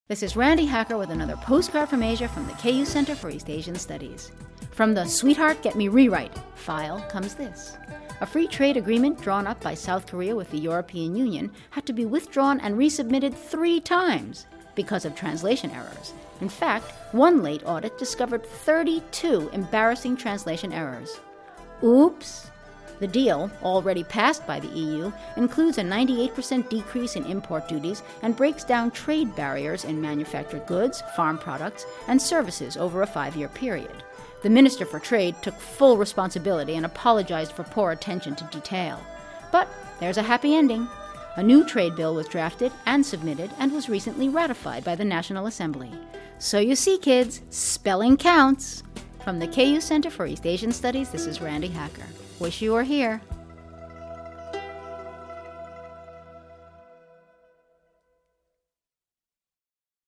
This is Randy Hacker with another postcard from Asia from the KU Center for East Asian Studies. From the Sweetheart Get Me Rewrite file comes this. A free trade agreement drawn up by South Korea with the European Union had to be withdrawn and resubmitted 3 times because of translation errors. In fact, one late audit discovered 32 embarrassing translation errors. Oops! The deal, already passed by the EU, includes a 98% decrease in import duties and breaks down trade barriers in manufactured goods, farm products, and services over a 5-year period. The Minister for Trade took full responsibility and apologized for poor attention to detail. But there's a happy ending. A new trade bill was drafted and submitted and was recently ratified by the National Assembly. So you see, kids, spelling counts. From the KU Center for East Asian Studies, this is Randy Hacker. Wish you were here.